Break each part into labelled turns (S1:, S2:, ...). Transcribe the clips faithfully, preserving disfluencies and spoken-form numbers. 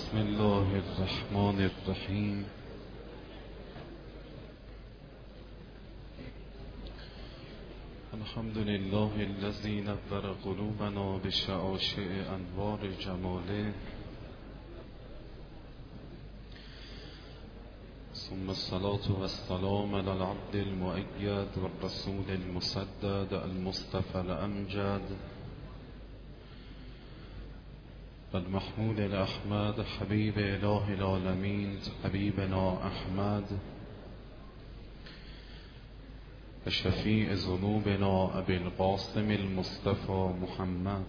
S1: بسم الله الرحمن الرحیم. الحمد لله الذي نور قلوبنا بشعاشع انوار جماله، ثم الصلاة والسلام على العبد المؤيد والرسول المسدد المصطفى الأمجد والمحمود الأحمد حبيب إله العالمين حبيبنا أحمد وشفيع ذنوبنا أبي القاسم المصطفى محمد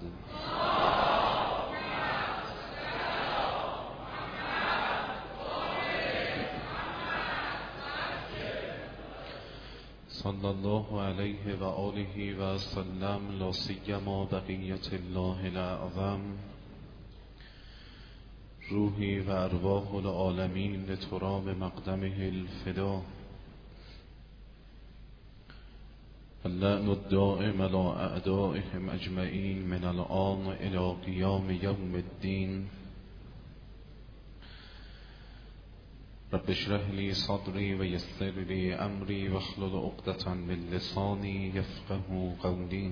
S1: صلى الله عليه وآله وسلم، لا سيما بقية الله الأعظم روحي وأرواح العالمين لتراب مقدمه الفدا، اللعن الدائم على أعدائهم أجمعين من الآن إلى قيام يوم الدين. رب اشرح لي صدري ويسر لي أمري واحلل عقدة من لساني يفقه قولي.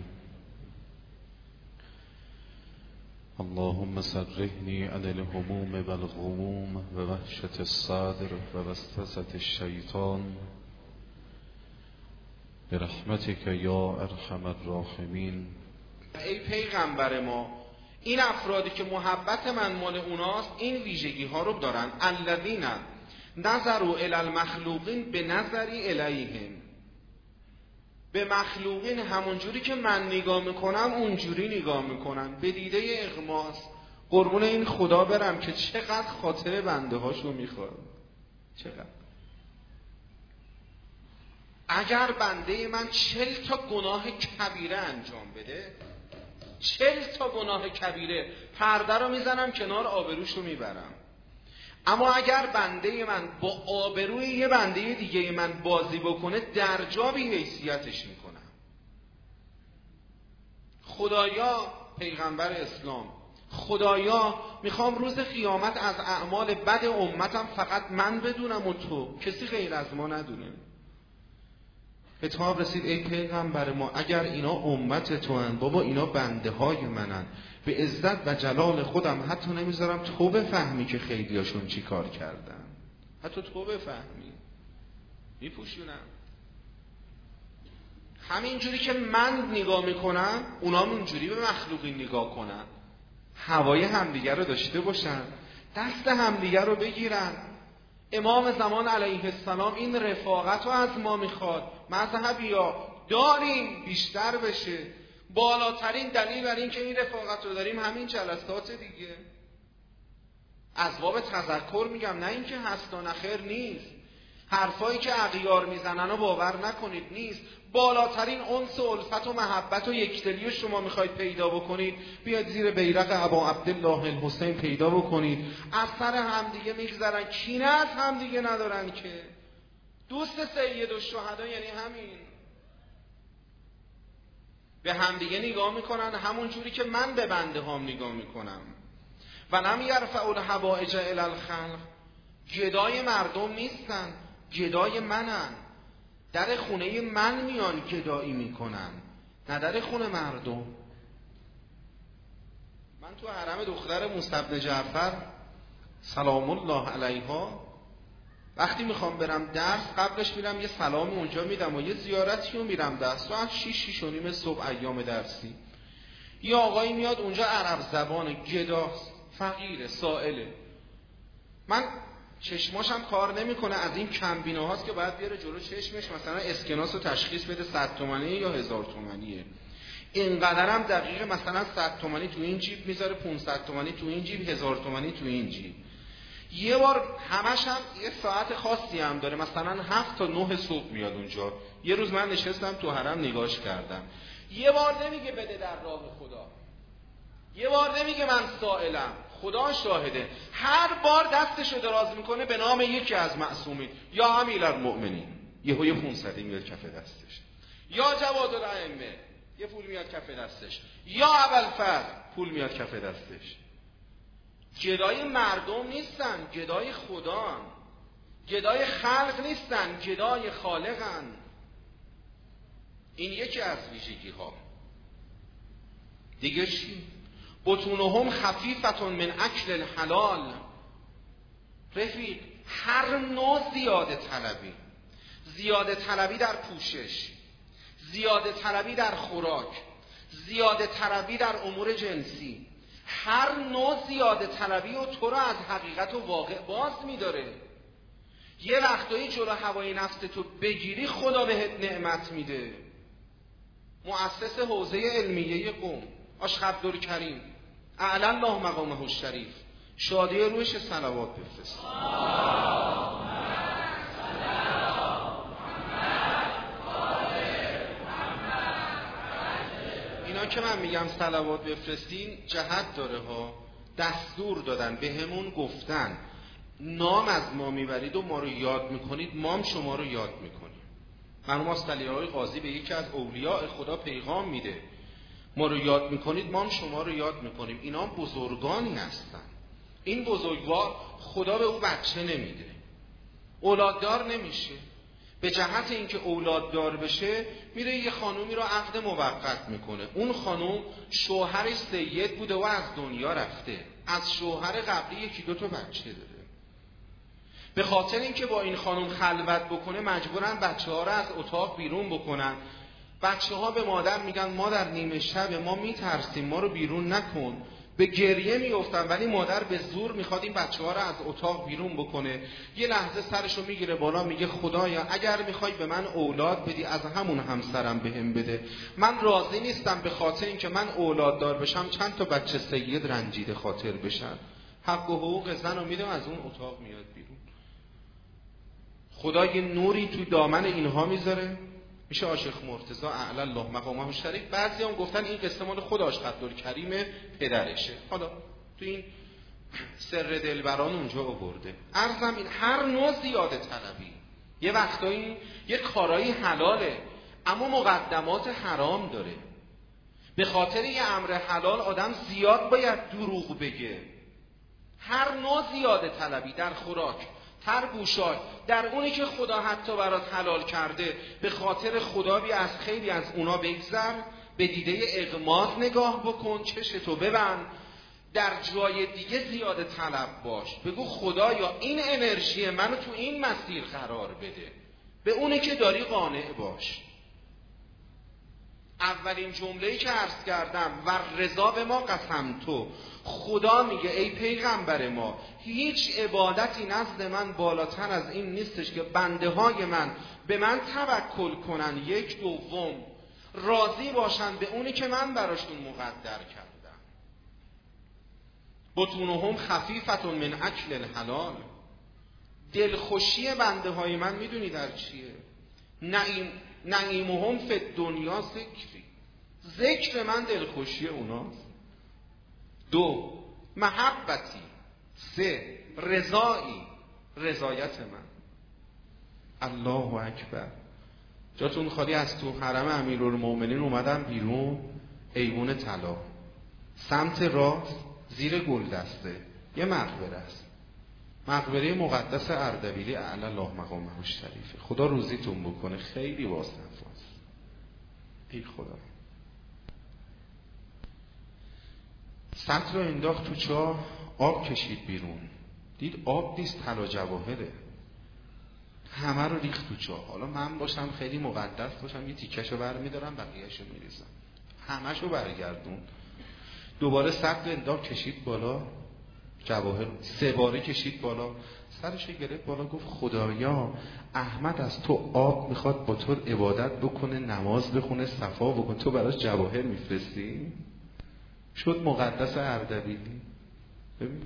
S1: اللهم سرحني عن الهموم والغموم ووحشة الصدر ووسوسة الشيطان برحمتك یا ارحم الراحمین.
S2: ای پیغمبر ما، این افرادی که محبت من مال اوناست این ویژگی ها رو دارن. الذین نظروا الی المخلوقین به نظری الیهم، به مخلوقین همونجوری که من نگاه میکنم اونجوری نگاه میکنن، به دیده اغماس. قربون این خدا برم که چقدر خاطر بنده هاشو میخواد. چقدر اگر بنده من چل تا گناه کبیره انجام بده، چل تا گناه کبیره، پرده رو میزنم کنار، آبروشو میبرم. اما اگر بنده من با آبروی یه بنده دیگه من بازی بکنه، درجابی حیثیتش میکنم. خدایا، پیغمبر اسلام، خدایا میخوام روز قیامت از اعمال بد امتم فقط من بدونم و تو، کسی غیر از ما ندونه. خطاب رسید ای پیغمبر ما، اگر اینا امت تو هن، بابا اینا بنده های منن، به عزت و جلال خودم حتی نمیذارم تو بفهمی که خیلیاشون چی کار کردن، حتی تو بفهمی، میپوشونم. همینجوری که من نگاه میکنم اونا اونجوری به مخلوقی نگاه کنن، هوای همدیگر رو داشته باشن، دست همدیگر رو بگیرن. امام زمان علیه السلام این رفاقت رو از ما میخواد. مذهبیا داریم بیشتر بشه. بالاترین دلیل بر این که این رفاقت رو داریم همین جلسات دیگه. از باب تذکر میگم، نه اینکه هست و نخیر نیست. حرفایی که اغیار میزنن و باور نکنید نیست. بالاترین انس و الفت و محبت و یکدلی رو شما میخواید پیدا بکنید، بیاید زیر بیرق ابا عبدالله الحسین پیدا بکنید. از سر همدیگه میگذرن، کینه از همدیگه ندارن که. دوست سید الشهدا یعنی همین، به همدیگه نگاه میکنن همون جوری که من به بنده هام نگاه میکنم. و نم یرفع الحوائج الی الخلق، گدای مردم نیستن، گدای منن. در خونه من میان گدایی میکنن، نه در خونه مردم. من تو حرم دختر موسی بن جعفر سلام الله علیها وقتی میخوام برم درس، قبلش میرم یه سلام اونجا میدم و یه زیارتی رو میرم درس. ساعت شیش شیش و نیم صبح ایام درسی یه آقایی میاد اونجا، عرب زبان، گداست، فقیره، سائله. من چشماشم کار نمیکنه، از این کمبینه هاست که باید بیاره جلو چشمش مثلا اسکناس رو تشخیص بده صد تومنیه یا هزار تومنیه. اینقدرم دقیقه، مثلا صد تومنی تو این جیب میذاره، پونصد تومنی تو این جیب، هزار تومنی تو این جیب. یه بار همش هم یه ساعت خاصی هم داره، مثلا هفت تا نه صبح میاد اونجا. یه روز من نشستم تو حرم نگاش کردم، یه بار نمیگه بده در راه خدا، یه بار نمیگه من سائلم، خدا شاهده. هر بار دستشو دراز میکنه به نام یکی از معصومین، یا امیرالمؤمنین، یهو یه پونصدی میاد کف دستش، یا جواد الائمه یه پول میاد کف دستش، یا ابوالفضل پول میاد کف دستش. گدای مردم نیستن، گدای خدان. گدای خلق نیستن، گدای خالقن. این یکی از ویژگی ها. دیگه چی؟ بطونهم خفیفتون من اکل الحلال. رفیق، هر نوع زیاده طلبی، زیاده طلبی در پوشش، زیاده طلبی در خوراک، زیاده طلبی در امور جنسی، هر نوع زیاده طلبی و تو رو از حقیقت و واقع باز می‌داره. یه وقتایی جلو هوای نفس تو بگیری خدا بهت نعمت میده. مؤسس حوزه علمیه قم آشق عبدالکریم اعلی الله مقامه الشریف، شادی روش صلوات بفرست. اینا که من میگم صلوات بفرستین جهت داره ها، دستور دادن به همون، گفتن نام از ما میبرید و ما رو یاد میکنید، ما هم شما رو یاد میکنیم. مرحوم استعلی‌های قاضی به یکی از اولیاء خدا پیغام میده، ما رو یاد میکنید، ما هم شما رو یاد میکنیم. اینا هم بزرگانی هستن. این بزرگوار خدا به او بچه نمیده، اولاددار نمیشه. به جهت اینکه اولاددار بشه میره یه خانومی رو عقد موقت میکنه. اون خانوم شوهر سید بوده و از دنیا رفته، از شوهر قبلی یکی دو تا بچه داره. به خاطر اینکه با این خانوم خلوت بکنه مجبورن بچه ها رو از اتاق بیرون بکنن. بچه ها به مادر میگن مادر نیمه شب ما میترسیم، ما رو بیرون نکن. به گریه میافتن، ولی مادر به زور میخواد این بچه ها رو از اتاق بیرون بکنه. یه لحظه سرشو میگیره بالا میگه خدایا اگر میخوای به من اولاد بدی از همون همسرم بهم بده. من راضی نیستم به خاطر اینکه من اولاد دار بشم چند تا بچه سید رنجیده خاطر بشن. حق و حقوق زن رو میده، از اون اتاق میاد بیرون. خدا یه نوری توی دامن اینها میذاره، میشه عاشق مرتضی اعلی الله مقامه الشریف. بعضی هم گفتن این قصه مال خود عاشق عبدالکریم پدرشه. حالا تو این سر دلبران اونجا آورده. عرضم این هر نوع زیاده طلبی یه وقتایی یه کارایی حلاله اما مقدمات حرام داره. به خاطر یه امر حلال آدم زیاد باید دروغ بگه. هر نوع زیاده طلبی در خوراک، هر گوشای، در اونی که خدا حتی برات حلال کرده به خاطر خدا بی از خیلی از اونا بگذر، به دیده اغماض نگاه بکن، چشتو ببند، در جای دیگه زیاده طلب باش. بگو خدایا این انرژی منو تو این مسیر قرار بده، به اونی که داری قانع باش. اولین جمله‌ای که عرض کردم و رضا به ما قسم تو، خدا میگه ای پیغمبر ما هیچ عبادتی نزد من بالاتر از این نیستش که بنده های من به من توکل کنن، یک دوم راضی باشن به اونی که من براشون مقدر کردم. بطونهم خفیفتون من اکل الحلال. دلخوشی بنده های من میدونی در چیه؟ نعیم نعیمهم فی دنیا ذکری، ذکر من دلخوشی اوناست. دو محبتی. سه رضایی، رضایت من. الله اکبر. جاتون خالی از تو حرم امیرالمومنین اومدم بیرون، ایوون طلا سمت راست زیر گلدسته یه مقبره است، مقبره مقدس اردبیلی اعلی الله مقامه الشریف. خدا روزیتون بکنه، خیلی واسطه‌ست. ای خدا. سطر رو انداخت تو چاه، آب کشید بیرون، دید آب نیست، طلا جواهره، همه رو ریخت تو چاه. حالا من باشم خیلی مقدس باشم یه تیکشو برمیدارم بقیهشو میریزم، همهشو برگردون. دوباره سطر انداخت کشید بالا، جواهر سه باره کشید بالا، سرش گرفت بالا، گفت خدایا احمد از تو آب میخواد با تو عبادت بکنه، نماز بخونه، صفا بکنه، تو براش جواهر میفرستی؟ شد مقدس اردبیلی. ببین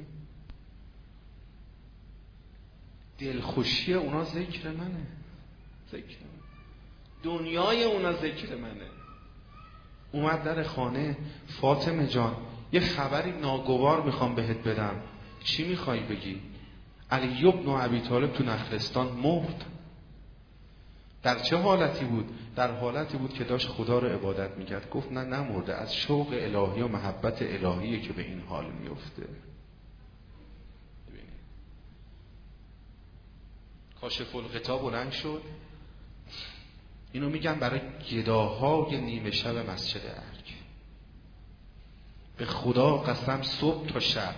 S2: دلخوشی اونا ذکر منه، ذکر منه. دنیای اونا ذکر منه. اومد در خانه، فاطمه جان یه خبری ناگوار میخوام بهت بدم. چی میخوای بگی؟ علی بن ابی طالب تو نخلستان مرد. در چه حالتی بود؟ در حالتی بود که داشت خدا رو عبادت میکرد. گفت نه نمرده، از شوق الهی و محبت الهیه که به این حال میفته. کاشف الغطا بلند شد. اینو میگن برای گداهای نیمه شب مسجد ارگ. به خدا قسم صبح تا شب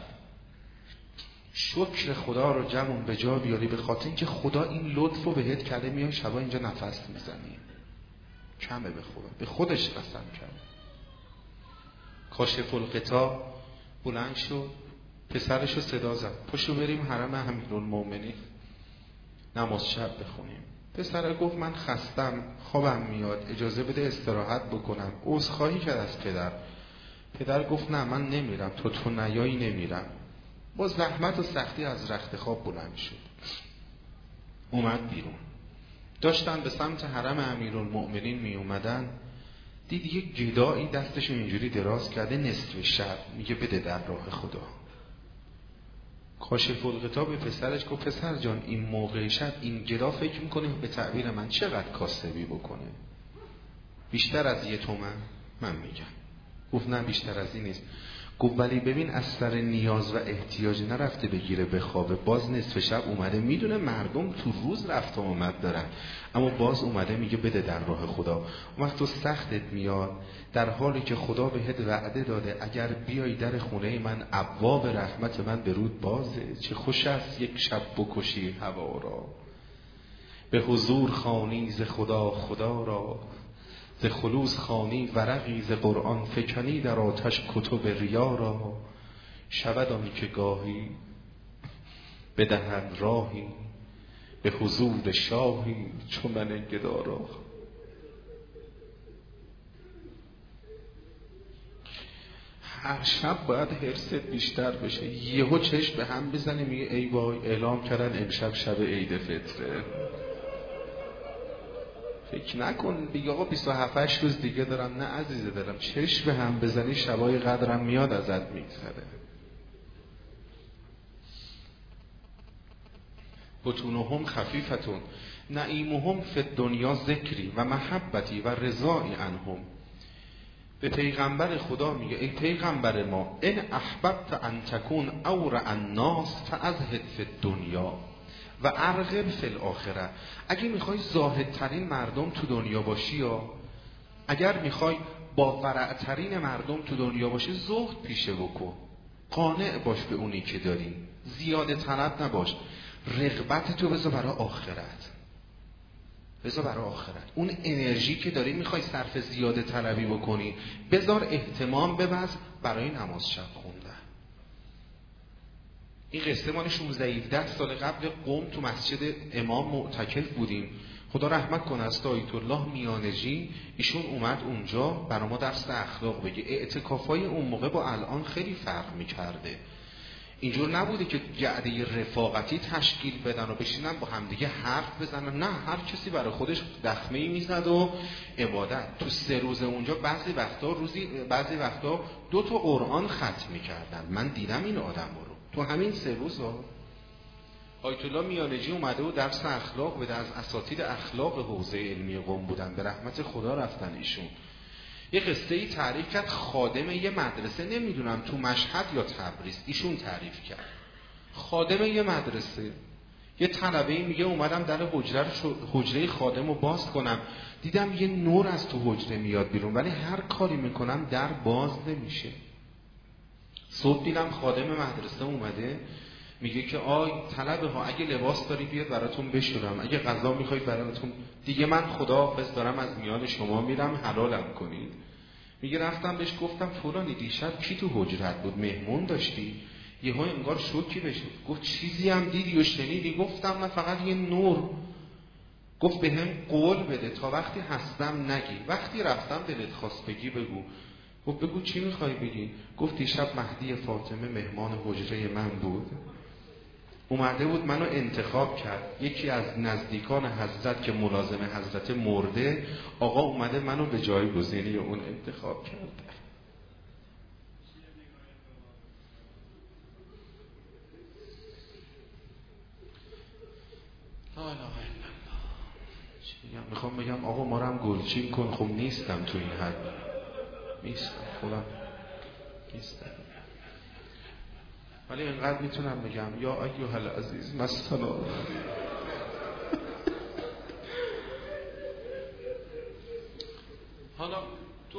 S2: شکر خدا رو جمعون به جا بیاری، به خاطر اینکه خدا این لطف رو بهت کرده. میای شبا اینجا نفس میزنی، کمه به خدا، به خودش قسم کرد. کاشف الغطا بلند شد، پسرش رو صدا زد پشو بریم حرم امیرالمومنین نماز شب بخونیم. پسر گفت من خستم، خوابم میاد، اجازه بده استراحت بکنم. عذرخواهی کرد از پدر. پدر گفت نه من نمیرم، تو تو نیایی نمیرم. با زحمت و سختی از رخت خواب بلند شد، اومد بیرون. داشتن به سمت حرم امیرالمومنین می اومدن، دید یک گدایی دستشو اینجوری دراز کرده نصف شب، میگه بده در راه خدا. کاشف الغطا به پسرش گفت پسر جان این موقع شب این گدا فکر میکنه به تعبیر من چقدر کاسبی بکنه؟ بیشتر از یه تومن؟ من میگم. گفت نه بیشتر از این نیست. گفت ولی ببین از سر نیاز و احتیاج نرفته بگیره بخوابه، باز نصف شب اومده، میدونه مردم تو روز رفت و آمد دارن، اما باز اومده میگه بده در راه خدا. وقت تو سختت میاد در حالی که خدا بهت وعده داده اگر بیای در خونه من ابواب رحمت من به رود بازه. چه خوش است یک شب بکشی هوا را، به حضور خوانی ز خدا خدا را، ز خلوص خوانی ورقی ز قرآن فکنی در آتش کتب ریا را. شود آن که گاهی بدهد راهی به حضور شاهی چو من گدا را. هر شب باید حرصت بیشتر بشه. یهو چشم به هم بزنی میگه ای وای اعلام کردن امشب شب عید فطره. فکر نکن دیگه آقا بیست و هفت روز دیگه دارم. نه عزیزه دارم، چشم به هم بزنی شبای قدرم میاد ازت میگذره. بطونهم خفیفتون نعیمهم فی الدنیا ذکری و محبتی و رضایی عنهم. به پیغمبر خدا میگه ای پیغمبر ما ان احببت ان تکون اورع الناس فازهد فی الدنیا و ارغب فی الاخره. اگه میخوای زاهدترین مردم تو دنیا باشی یا اگر میخوای با ورعترین مردم تو دنیا باشی زهد پیشه بکن، قانع باش به اونی که داری، زیاده طلب نباش، رغبت تو بذار برای آخرت، بذار برای آخرت. اون انرژی که داری میخوای صرف زیاده طلبی بکنی بذار اهتمام ببذ برای نماز شب خوندن. این قصه مال شانزده هفده سال قبل قم تو مسجد امام معتکف بودیم. خدا رحمت کنه از آیت الله میانجی، ایشون اومد اونجا برای ما درس اخلاق بگه. اعتکافای اون موقع با الان خیلی فرق میکرده. اینجور نبوده که گرده رفاقتی تشکیل بدن و بشینن با همدیگه حرف بزنن، نه هر کسی برای خودش دخمه‌ای میزد و عبادت. تو سه روز اونجا بعضی وقتا روزی بعضی وقتا دو تا قرآن ختم میکردن. من دیدم این آدم رو تو همین سه روز ها. آیت الله میانجی اومده و درس اخلاق بده، از اساتید اخلاق حوزه علمی قم بودن، به رحمت خدا رفتن ایشون. یه قصه ای تعریف کرد، خادم یه مدرسه، نمیدونم تو مشهد یا تبریز، ایشون تعریف کرد. خادم یه مدرسه، یه طلبه میگه اومدم در حجره حجره خادم رو باز کنم، دیدم یه نور از تو حجره میاد بیرون ولی هر کاری میکنم در باز نمیشه. صبح دیدم خادم مدرسه اومده میگه که آی طلبه ها اگه لباس داری بیاد براتون بشورم، اگه غذا میخواید براتون، دیگه من خداحافظ دارم از میان شما میرم، حلالم کنید. میگه رفتم بهش گفتم فلانی دیشب کی تو حجرت بود، مهمون داشتی؟ یهو انگار شوکی بشه. گفت چیزی هم دیدی و شنیدی؟ گفتم نه فقط یه نور. گفت به هم قول بده تا وقتی هستم نگی، وقتی رفتم دلت خواست بگی بگو. گفت بگو چی میخوای بگی؟ گفت دیشب مهدی فاطمه مهمان حجره من بود، اومده بود منو انتخاب کرد، یکی از نزدیکان حضرت که ملازم حضرت مرده، آقا اومده منو به جایگزینی اون انتخاب کرد. لا اله الا الله. میخوام بگم آقا ما رو هم گلچین کن، خب نیستم تو این حد، نیستم خودم نیستم، ولی اینقدر میتونم بگم یا ایها العزیز مثلا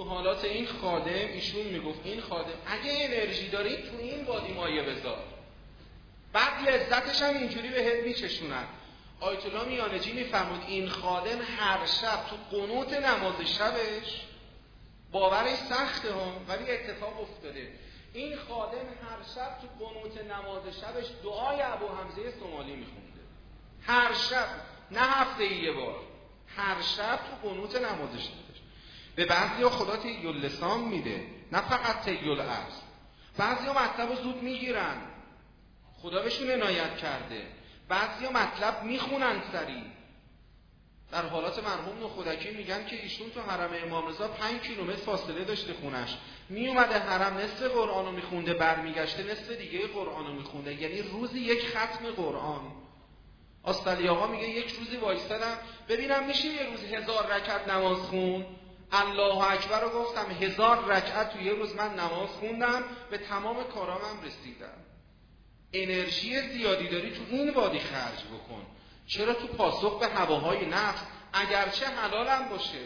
S2: تو حالات این خادم ایشون میگفت این خادم اگه انرژی داری تو این وادی مایه بذار، بعد لذتش هم اینجوری بهت میچشونن. آیت الله میانجی میفرمود این خادم هر شب تو قنوت نماز شبش، باورش سخته ها ولی اتفاق افتاده، این خادم هر شب تو قنوت نماز شبش دعای ابو حمزه سومالی میخونده. هر شب، نه هفته یه بار، هر شب تو قنوت نماز شبش. به بعضیا خدا طی اللسان میده، نه فقط طی العرض. بعضیا مطلب زود میگیرن، خدا بهشون عنایت کرده. بعضیا مطلب میخونن سریع. در حالات مرحوم نخودکی میگن که ایشون تو حرم امام رضا پنج کیلومتر فاصله داشته خونش، میومده حرم نصف قرآنو میخونده، برمیگشته نصف دیگه قرآنو میخونده، یعنی روزی یک ختم قرآن. آستالی آقا میگه یک روزی وایستادم ببینم میشه یه روز هزار رکعت نماز خون. الله اکبر رو گفتم، هزار رکعت تو یه روز من نماز خوندم، به تمام کارامم رسیدم. انرژی زیادی داری تو این وادی خرج بکن. چرا تو پاسخ به هواهای نفس، اگرچه حلالم باشه.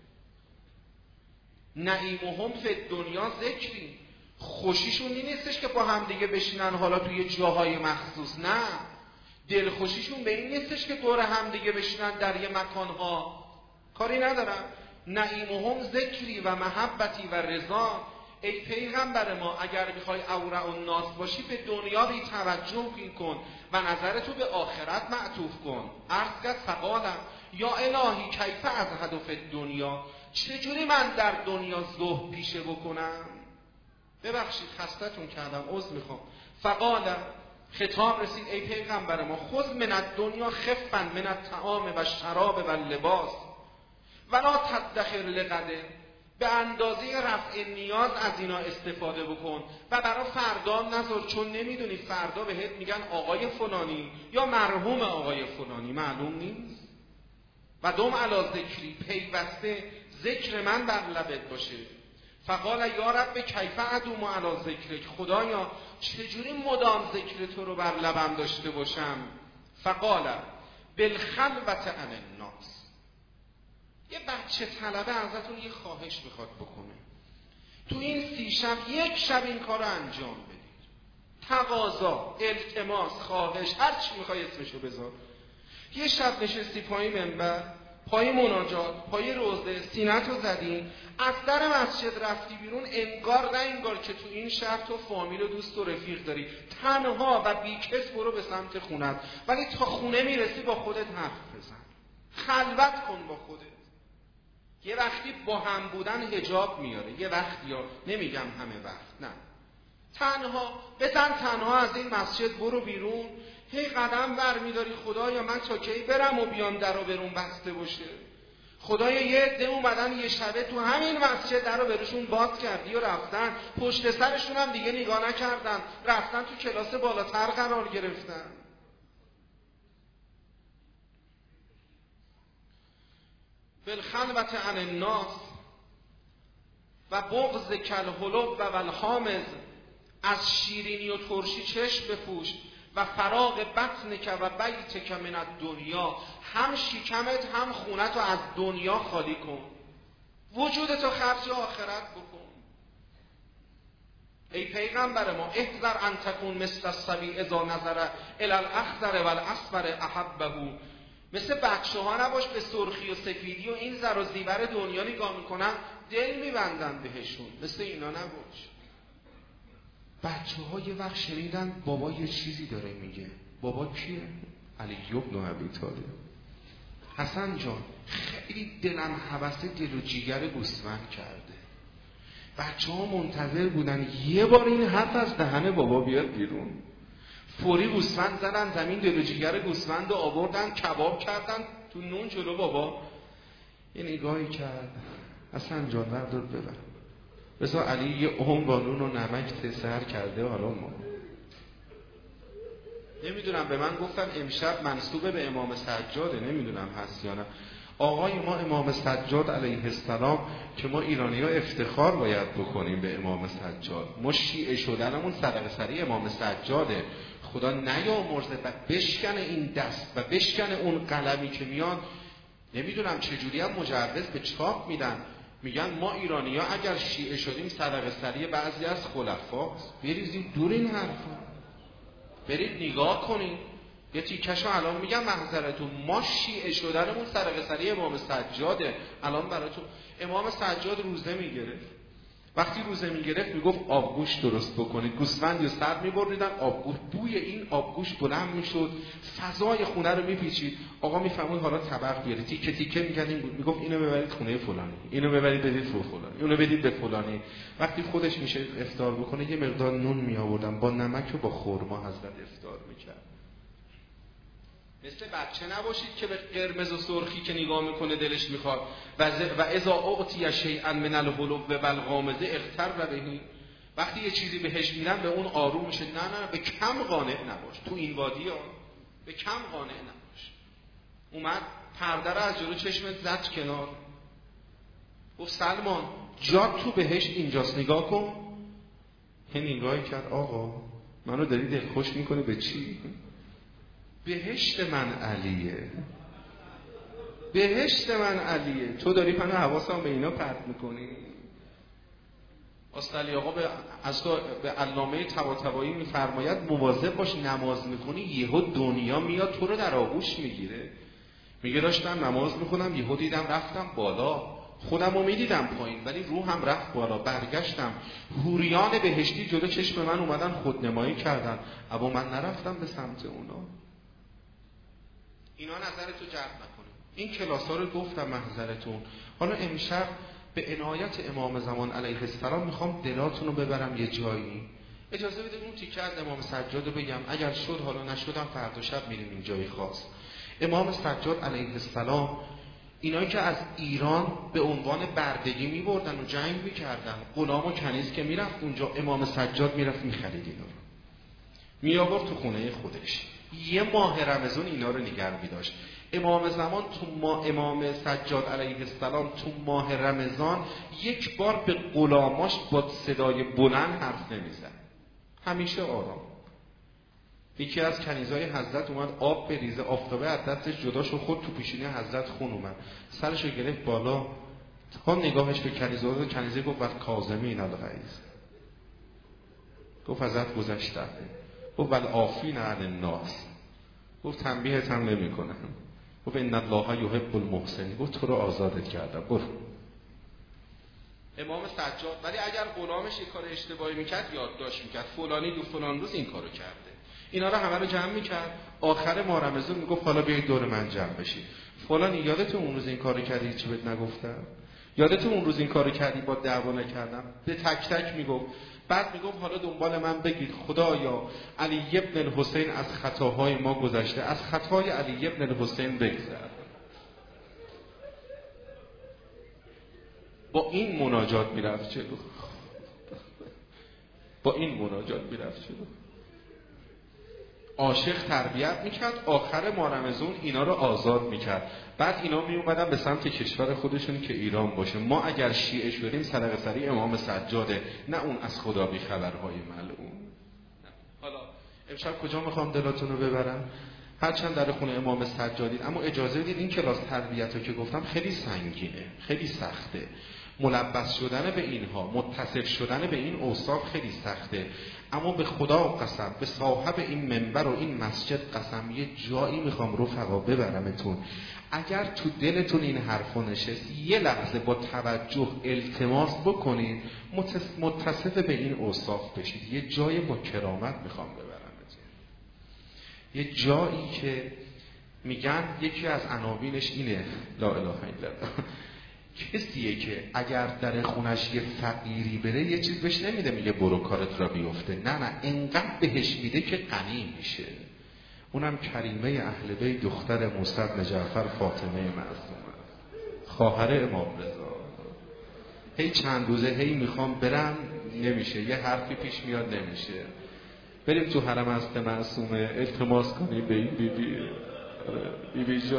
S2: نعیمهم فی دنیا ذکری، خوشیشون این نیستش که با هم دیگه بشینن حالا توی جاهای مخصوص، نه، دلخوشیشون به این نیستش که دور هم دیگه بشینن در یه مکانها، کاری ندارم. نعیمهم ذکری و محبتی و رضا. ای پیغمبر ما اگر میخوای اورع الناس باشی به دنیا بی توجه کن و نظرتو به آخرت معطوف کن. عرض کرد فقالم یا الهی کیف ازهد فی دنیا، چجوری من در دنیا زهد پیشه بکنم؟ ببخشید خستتون کردم، عذر میخوام. فقالم، خطاب رسید ای پیغمبر ما خذ من الدنیا خفا من الطعام و الشراب و اللباس ولا تدخر لغده، به اندازه رفع نیاز از اینا استفاده بکن و برای فردا نذار، چون نمیدونی فردا بهت میگن آقای فلانی یا مرحوم آقای فلانی، معلوم نیست. و دوم علی ذکری، پیوسته ذکر من بر لبت باشه. فقال یا رب کیف ادوم علی ذکرک، خدایا چجوری مدام ذکر تو رو بر لبم داشته باشم؟ فقال بالخلوة عن الناس، یه بچه طلبه ازتون یه خواهش میخواد بکنه، تو این سی شب یک شب این کار رو انجام بدید. تقاضا، التماس، خواهش، هر چی میخوای اسمشو بذار. یه شب نشستی پای منبر، پای مناجات، پای روزه، سینه‌تو زدی، از در مسجد رفتی بیرون، انگار نه انگار که تو این شهر تو فامیل و دوست و رفیق داری، تنها و بیکس برو به سمت خونت، ولی تا خونه میرسی با خودت حرف بزن، خلوت کن با خودت. یه وقتی با هم بودن حجاب میاره، یه وقتی، یا نمیگم همه وقت، نه، تنها بزن، تنها از این مسجد برو بیرون، هی قدم بر میداری خدایا من تا کی برم و بیام در و برون بسته باشه. خدایا یه عده اومدن یه شبه تو همین مسجد در و برشون باز کردی و رفتن، پشت سرشون هم دیگه نگاه نکردن، رفتن تو کلاس بالاتر قرار گرفتن. بالخلوة عن الناس و بغض کالحلب و والحامض، از شیرینی و ترشی چشم بپوش و فراغ بطن که و بیت که من الدنیا، هم شکمت هم خونت رو از دنیا خالی کن، وجودتو خرج آخرت بکن. ای پیغمبر ما احذر ان تکون مثل الصبی اذا نظر الی الاخضر والاصفر احبه، مثل بچه ها نباش به سرخی و سفیدی و این زر و زیور دنیا نگاه میکنن دل میبندن بهشون، مثل اینا نباش. بچه ها یه وقت شنیدن بابا یه چیزی داره میگه. بابا کیه؟ علی بن ابی طالب. حسن جان خیلی دلم هوس دل و جیگر گوسفند کرده. بچه ها منتظر بودن یه بار این حرف از دهن بابا بیاد بیرون. فوری گوسفند زدن زمین، دل و جیگر گوسفند رو آوردن کباب کردن تو نون جلو بابا. یه نگاهی کرد، حسن جان بردار ببر، بذار علی یه عمر با نون و نمک تسر کرده، حالا ما نمیدونم، به من گفتن امشب منسوب به امام سجاده، نمیدونم هست یا نه. آقای ما امام سجاد علیه السلام که ما ایرانی ها افتخار باید بکنیم به امام سجاد، ما شیعه شدنمون صدقه سری امام سجاده. خدا نیامرزه و بشکن این دست و بشکن اون قلمی که میاد، نمیدونم چجوری هم مجوز به چاپ میدن، میگن ما ایرانی ها اگر شیعه شدیم صدقه سری بعضی از خلفاست. بریزید دور این حرفا، برید نگاه کنید. یه تیکشو الان میگم محضرتون، ما شیعه شدنمون صدقه سری امام سجاده. الان براتون امام سجاد روزه میگرفت، وقتی روزه میگرفت میگفت آبگوش درست بکنید، گوسفندی رو سر میبریدن، آبگوش، بوی این آبگوش بلند میشد، فضای خونه رو میپیچید. آقا میفهمون حالا طبق بیارید، تیکه تیکه میکردیم، میگفت اینو ببرید خونه فلانی، اینو ببرید بدید فلان فلانی، اینو بدید به فلانی. وقتی خودش میشه افطار بکنه یه مقدار نون میآوردن با نمک و با خرما حضرت افطار میکرد. مثل بچه نباشید که به قرمز و سرخی که نگاه میکنه دلش میخواد و, و اذا اعطی شیئا من الحلو والغامضه اغتر به. وقتی یه چیزی بهش میرن به اون آروم میشه. نه نه به کم قانع نباش. تو این وادی ها به کم قانع نباش. اومد پرده رو از جلو چشمت زد کنار، گفت سلمان جا تو بهش اینجاست، نگاه کن. این نگاهی کرد، آقا منو داری دلخوش میکنی به چی؟ بهشت من علیه، بهشت من علیه، تو داری پنه حواسم به اینا پرت میکنی. استالی آقا به از تو به علامه طباطبایی میفرماید مواظب باش نماز میکنی یهو دنیا میاد تو رو در آغوش میگیره. میگه داشتم نماز میخونم یهو دیدم رفتم بالا، خودم رو میدیدم پایین ولی روحم رفت بالا. برگشتم حوریان بهشتی جلو چشم من اومدن خودنمایی کردن، اما من نرفتم به سمت اونا. اینا نظرتو جلب نکنه. این کلاس‌ها رو گفتم محضرتون. حالا امشب به عنایت امام زمان علیه السلام میخوام دلاتون رو ببرم یه جایی. اجازه بدید اون تیکه از امام سجاد رو بگم، اگر شد حالا نشدم فردا شب میریم این جای خاص. امام سجاد علیه السلام اینایی که از ایران به عنوان بردگی میبردن و جنگ میکردن، غلام و کنیز که میرفت اونجا، امام سجاد میرفت میخرید اینا رو، میآورد تو خونه خودش. یه ماه رمضان اینا رو نگه می‌داشت. امام زمان تو ما امام سجاد علیه السلام تو ماه رمضان یک بار به غلاماش با صدای بلند حرف نمیزد، همیشه آرام. یکی از کنیزای حضرت اومد آب بریزه، آفتابه از دستش جدا شد، خود تو پیشونی حضرت خون اومد، سرشو گرفت بالا، تا نگاهش به کنیزه بود، کنیزه گفت وقت کاظمی این الغیظ، گفت ازت گذشته، گفت ول عافین عن الناس، گفت تنبیهت هم نمی کنم، گفت ان الله یحب المحسنین، گفت تو رو آزادت کردم برو. امام سجاد ولی اگر غلامش یک کار اشتباهی میکرد یادداشت میکرد، فلانی دو فلان روز این کارو کرده. اینا رو همه رو جمع میکرد، آخر ماه رمضان میگفت حالا بیایید دور من جمع بشید. فلانی یادتون اون روز این کارو کردی چی بهت نگفتم؟ یادتون اون روز این کارو کردی با دعوا نکردم؟ به تک تک میگفت. بعد میگفت حالا دنبال من بگید خدایا علی ابن الحسین از خطاهای ما گذشته، از خطای علی ابن الحسین بگذر. با این مناجات میرفت جلو، با این مناجات میرفت جلو. عاشق تربیت میکرد، آخر ماه رمضان اینا رو آزاد میکرد. بعد اینا می اومدن به سمت کشور خودشون که ایران باشه. ما اگر شیعه شدیم صدقه سری امام سجاده، نه اون از خدا بی خبرهای ملعون. حالا امشب کجا میخوام دلاتون رو ببرم؟ هرچند در خونه امام سجادید، اما اجازه بدید این کلاس تربیت رو که گفتم خیلی سنگینه، خیلی سخته. ملبس شدن به اینها، متصف شدن به این اوصاف خیلی سخته. اما به خدا قسم، به صاحب این منبر و این مسجد قسم، یه جایی میخوام رفقا ببرمتون. اگر تو دلتون این حرفو نشست، یه لحظه با توجه التماس بکنید متصف به این اوصاف بشید. یه جای با کرامت میخوام ببرمتون، یه جایی که میگن یکی از عناوینش اینه، لا اله الا الله، کسیه که اگر در خونش یه فقیری بره یه چیز بهش نمیده میگه برو کارت را بیفته، نه نه، انقدر بهش میده که غنی میشه. اونم کریمه اهل بیت دختر موسی بن جعفر فاطمه معصومه، خواهر امام رضا. هی چند روزه هی میخوام برم نمیشه، یه حرفی پیش میاد نمیشه. بریم تو حرم حضرت معصومه التماس کنیم به این بی بی بی بی جا،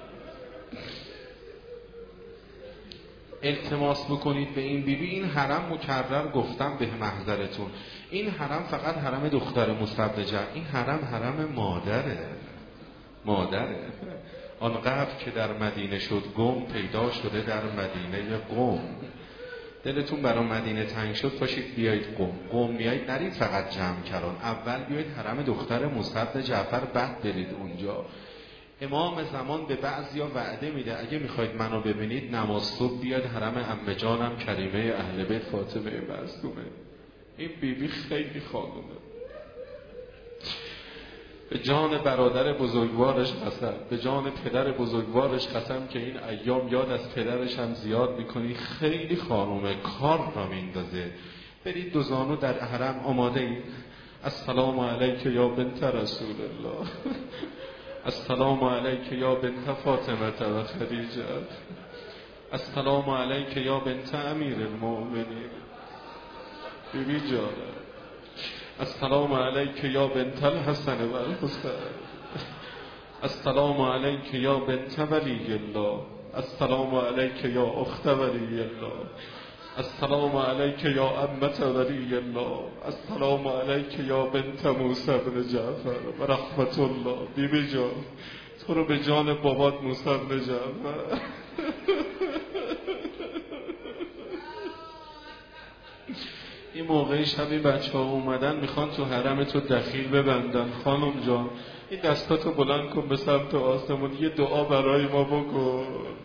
S2: التماس بکنید به این بیبی. این حرم مکرر گفتم به محضرتون، این حرم فقط حرم دختر موسی بن جعفر، این حرم حرم مادره، مادره.
S1: آنقدر که در مدینه شد گم، پیدا شده در مدینه قم. دلتون برای مدینه تنگ شد، پاشید بیایید قم. قم میایید نرید فقط جمع کران، اول بیایید حرم دختر موسی بن جعفر، بعد برید اونجا. امام زمان به بعضیا وعده میده اگه میخواید منو ببینید نماز صبح بیاد حرم عمه جانم کریمه اهل بیت فاطمه معصومه. این بیبی خیلی خانومه. به جان برادر بزرگوارش قسم، به جان پدر بزرگوارش قسم که این ایام یاد از پدرش هم زیاد میکنی. خیلی خانومه، کار را میندازه. برید دو زانو در حرم آماده اید. السلام علیک یا بنت رسول الله، السلام علیک یا بنت فاطمه و خدیجه، السلام علیک یا بنت امیر المؤمنین. بیبی جان، السلام علیک یا بنت الحسن و الحسین، السلام علیک یا بنت ولی الله، السلام علیک یا اخت ولی الله، السلام علیک یا عمت ولی الله، السلام علیک یا بنت موسی بن جعفر و رحمت الله. بیبی جان، تو رو به جان بابات موسی بن جعفر. این موقع شبی بچه ها اومدن میخوان تو حرم تو دخیل ببندن. خانم جان، این دستاتو بلند کن به سمت آسمون، یه دعا برای ما بکن.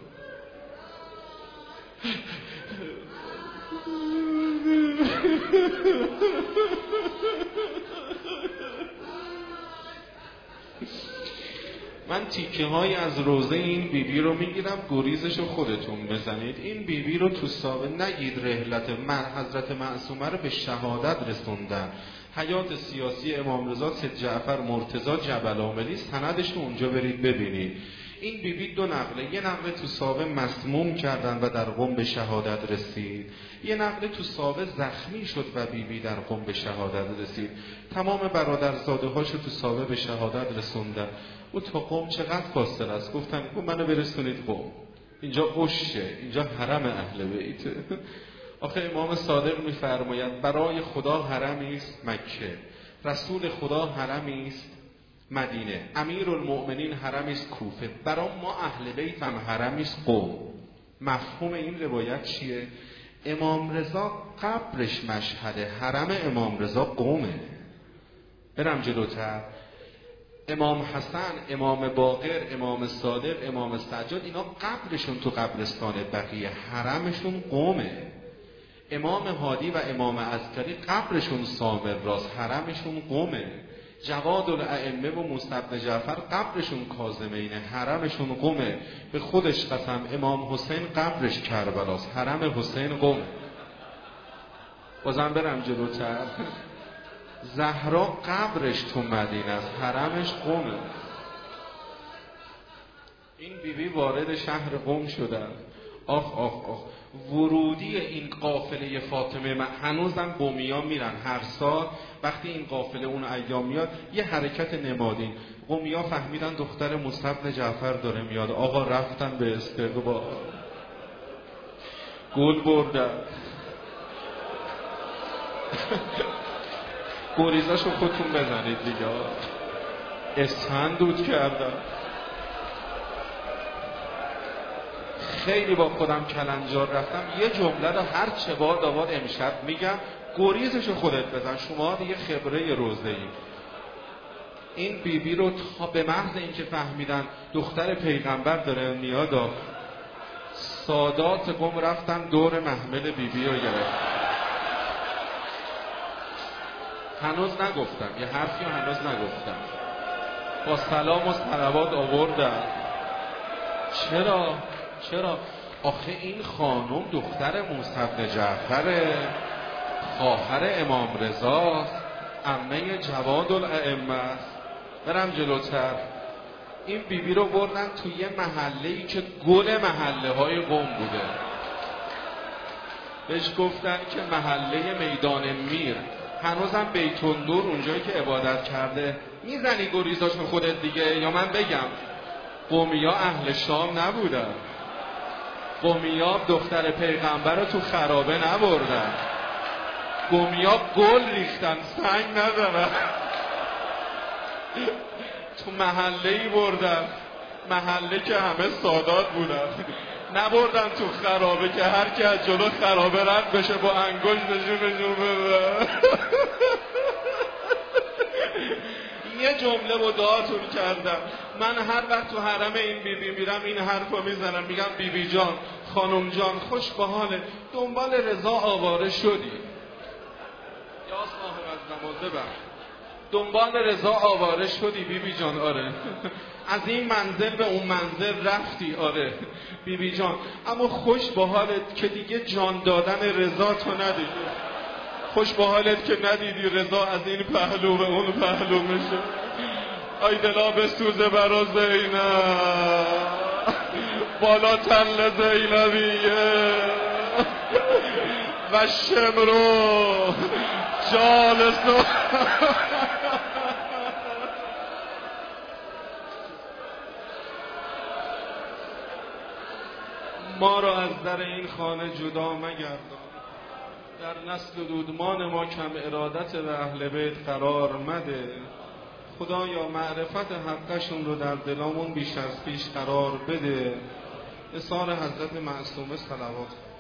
S1: من تیکه های از روزه این بیبی رو میگیرم، گریزش رو خودتون بزنید. این بیبی رو تو سابه نگید رحلت من حضرت معصومه رو به شهادت رسوندن. حیات سیاسی امام رضا سید جعفر مرتضی جبل عاملی، سندش رو اونجا برید ببینید. این بیبی دو نقله، یه نقله تو سابه مسموم کردن و در قم به شهادت رسید، یه نقله تو سابه زخمی شد و بیبی در قم به شهادت رسید. تمام برادرزاده هاشو تو سابه به شهادت رسوندن. او تا قم چقدر فاصله است؟ گفتن گفت منو برسونید قم، اینجا قشه، اینجا حرم اهل بیت. آخه امام صادق میفرماید برای خدا حرمی است مکه، رسول خدا حرمی است مدینه، امیرالمؤمنین حرمی است کوفه، برای ما اهل بیت هم حرمی است قم. مفهوم این روایت چیه؟ امام رضا قبرش مشهده، حرم امام رضا قمه. برم جلوتر، امام حسن، امام باقر، امام صادق، امام سجاد، اینا قبرشون تو قبرستان بقیه، حرمشون قمه. امام هادی و امام عسکری قبرشون سامر راست، حرمشون قمه. جواد الائمه و موسی بن جعفر قبرشون کاظمینه، حرمشون قمه. به خودش قسم امام حسین قبرش کربلاست، حرم حسین قمه. بازم برم جلوتر، زهرا قبرش تو مدینه است، حرمش قمه. این بیبی وارد شهر قم شدن. آخ آخ آخ، ورودی این قافله فاطمه، من هنوزم قمیا میرن هر سال وقتی این قافله اون ایام میاد یه حرکت نمادین. قمیا فهمیدن دختر موسی بن جعفر داره میاد، آقا رفتن به استقبال، گل بردن. گریزاشو خودتون بزنید دیگه، اسفند دود کردن. خیلی با خودم کلنجار رفتم، یه جمله رو هر چه بار دوبار امشب میگم، گریزشو خودت بزن. شما دیگه خبره روزه ای. این بیبی رو تا به محض اینکه فهمیدن دختر پیغمبر داره میاد، سادات قم رفتن دور محمل بیبی رو گرفت. هنوز نگفتم، یه حرفی رو هنوز نگفتم، با سلام و صلوات آوردن. چرا؟ چرا؟ آخه این خانم دختر موسی بن جعفر، خواهر امام رضا، عمه جواد الائمه است. برم جلوتر، این بیبی رو بردن توی یه محله‌ای که گل محله های قم بوده. بهش گفتن که محله میدان میر. هنوزم بیت النور اونجایی که عبادت کرده. میزنی گریزاشو خودت دیگه یا من بگم؟ قمیا اهل شام نبودن، قمیا دختر پیغمبر رو تو خرابه نبردن، قمیا گل ریختن سنگ نزدن، تو محله‌ای بردن. محله که همه سادات بودن، نبردن تو خرابه که هر کی از جلو خرابه رد بشه با انگشت نشونشون بده. یه جمله مدعاتون کردم، من هر وقت تو حرم این بیبی میرم این حرفو میزنم، میگم بیبی جان، خانم جان، خوش به حالت، دنبال رضا آواره شدی یا صاحب از نمازه بر دنبال رضا آواره شدی بیبی جان؟ آره. از این منزل به اون منزل رفتی؟ آره بیبی جان. اما خوش به حالت که دیگه جان دادن رضا تو ندیدی، خوش به حالت که ندیدی رضا از این پهلو به اون پهلو میشه. آی دلا بسوزه برا زینب، بالا تل زینبیه و شمرو جالسو. ما را از در این خانه جدا مگردان، در نسل و دودمان ما کم ارادت به اهل بیت قرار مده. خدایا معرفت حقشون رو در دلامون بیش از پیش قرار بده. اثار حضرت معصومه صلوات.